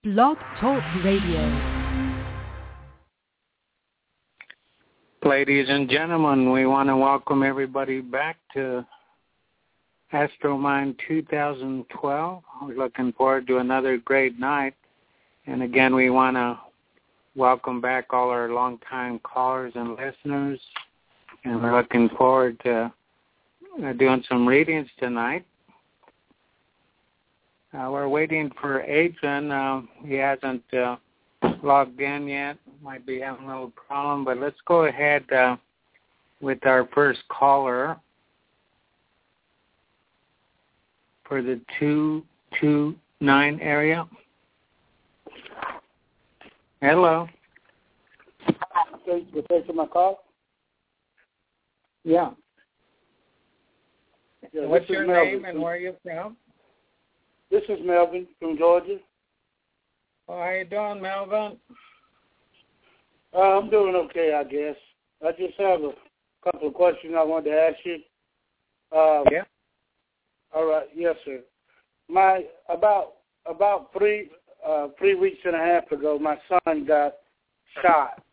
Blog Talk Radio. Ladies and gentlemen, we want to welcome everybody back to Astromind 2012. We're looking forward to another great night. And again, we want to welcome back all our longtime callers and listeners. And we're looking forward to doing some readings tonight. We're waiting for Adrian. He hasn't logged in yet. Might be having a little problem, but let's go ahead with our first caller for the 229 area. Hello. You taking my call? Yeah. What's your Melvin. name and where are you from? This is Melvin from Georgia. Oh, how you doing, Melvin? I'm doing okay, I guess. I just have a couple of questions I wanted to ask you. Yeah. All right. Yes, sir. About 3 weeks and a half ago, my son got shot.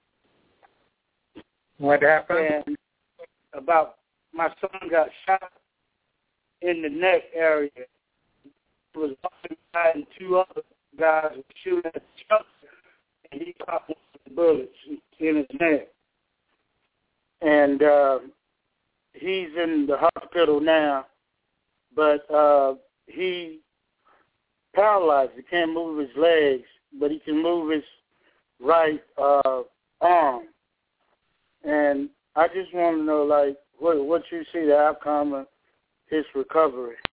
What happened? And my son got shot in the neck area. He was outside and 2 other guys were shooting at each other, and he caught one of the bullets in his neck. And he's in the hospital now, but he paralyzed. He can't move his legs, but he can move his right arm. And I just want to know, like, what you see the outcome of his recovery.